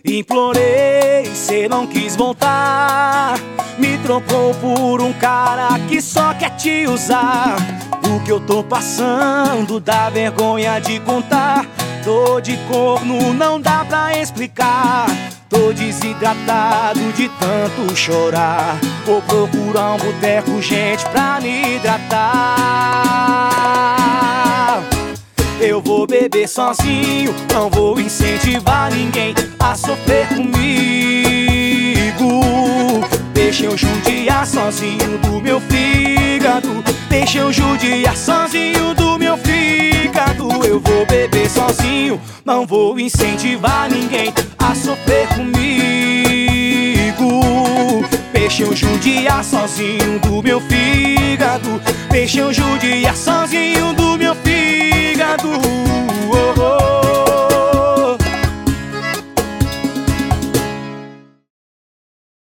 Implorei, cê não quis voltar. Me trocou por um cara que só quer te usar. O que eu tô passando dá vergonha de contar. Tô de corno, não dá pra explicar. Tô desidratado de tanto chorar. Vou procurar um boteco, gente, pra me hidratar. Eu vou beber sozinho, não vou incentivar ninguém a sofrer comigo. Deixa eu judiar sozinho do meu fígado. Deixa eu judiar sozinho do meu fígado. Eu vou beber sozinho, não vou incentivar ninguém a sofrer comigo. Deixa eu judiar sozinho do meu fígado. Deixa eu judiar sozinho do meu fígado. Oh, oh.